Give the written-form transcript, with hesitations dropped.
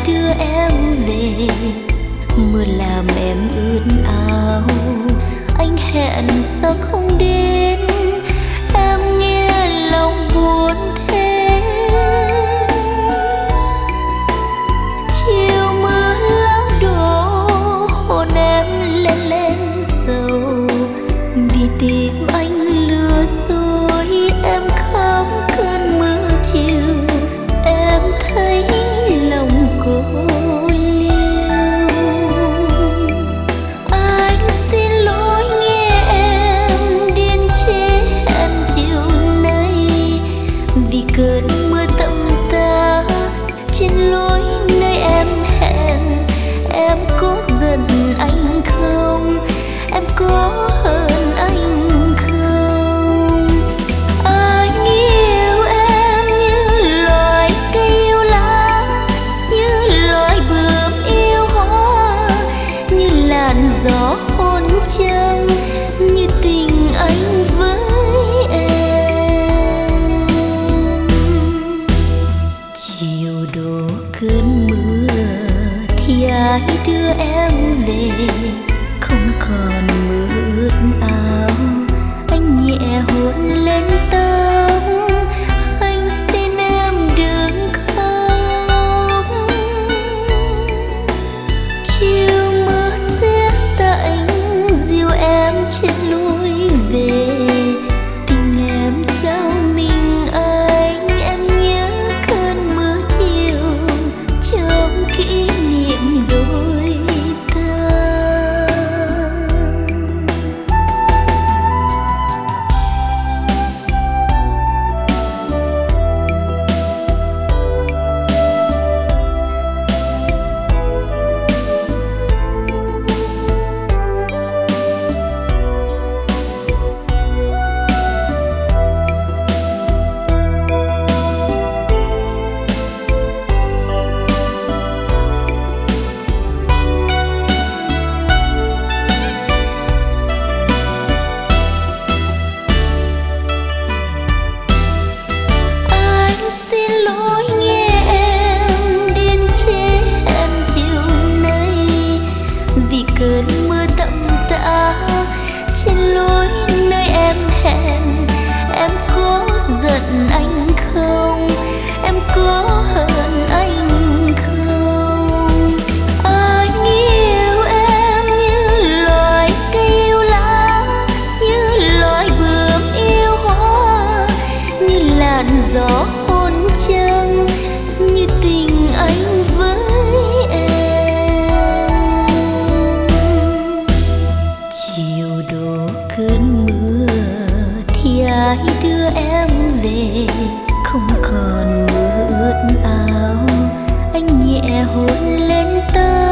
đưa em về. Mưa làm em ướt áo, anh hẹn sao không đến, em nghe lòng buồn thế. Chiều mưa lá đổ hôn em lên lên sầu, vì tim anh lừa dối em khóc cơn mưa chiều. Em thấy lòng cô liêu, anh xin lỗi nghe em điên chết chiều nay, vì cơn mưa tầm tã trên lối nơi em hẹn. Em có giận anh không, em có hờn anh không? Anh yêu em như loài cây yêu lá, như loài bướm yêu hoa, như làn gió hôn trăng, như tình anh với em. Chiều đổ cơn mưa thì ai đưa em về, không còn mưa ướt áo, anh nhẹ hôn lên tóc, anh xin em đừng khóc. Chiều mưa sẽ tạnh dìu em trên lối về, tình em trao mình anh, em nhớ cơn mưa chiều trong kỷ niệm đôi ta. Cơn mưa tầm tã trên lối nơi em hẹn, em có giận anh không, em có hờn anh không? Anh yêu em như loài cây yêu lá, như loài bướm yêu hoa, như làn gió hôn trăng, như tình anh với cơn mưa thì ai đưa em về, không còn mưa ướt áo, anh nhẹ hôn lên tóc.